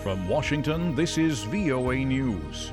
From Washington, this is VOA News.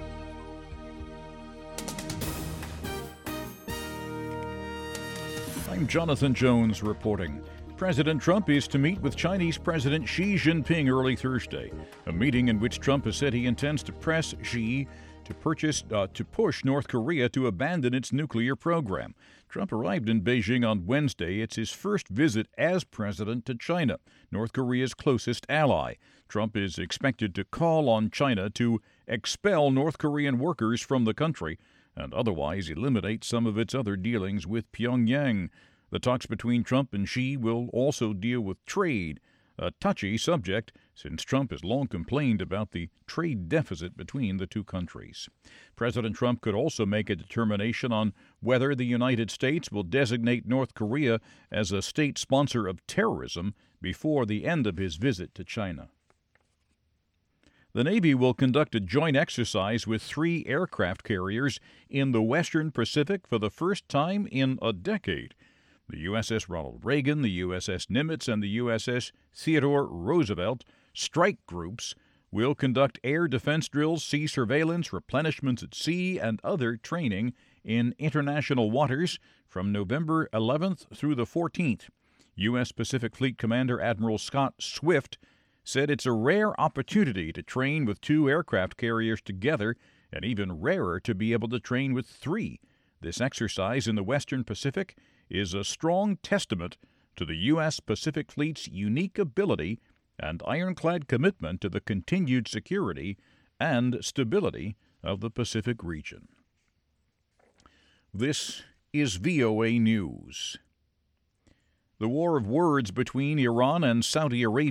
I'm Jonathan Jones reporting. President Trump is to meet with Chinese President Xi Jinping early Thursday, a meeting in which Trump has said he intends to press Xi to push North Korea to abandon its nuclear program. Trump arrived in Beijing on Wednesday. It's his first visit as president to China, North Korea's closest ally. Trump is expected to call on China to expel North Korean workers from the country and otherwise eliminate some of its other dealings with Pyongyang. The talks between Trump and Xi will also deal with trade, a touchy subject since Trump has long complained about the trade deficit between the two countries. President Trump could also make a determination on whether the United States will designate North Korea as a state sponsor of terrorism before the end of his visit to China. The Navy will conduct a joint exercise with 3 aircraft carriers in the Western Pacific for the first time in a decade. The USS Ronald Reagan, the USS Nimitz, and the USS Theodore Roosevelt strike groups will conduct air defense drills, sea surveillance, replenishments at sea, and other training in international waters from November 11th through the 14th. U.S. Pacific Fleet Commander Admiral Scott Swift said it's a rare opportunity to train with 2 aircraft carriers together, and even rarer to be able to train with 3. This exercise in the Western Pacific is a strong testament to the U.S. Pacific Fleet's unique ability and ironclad commitment to the continued security and stability of the Pacific region. This is VOA News. The war of words between Iran and Saudi Arabia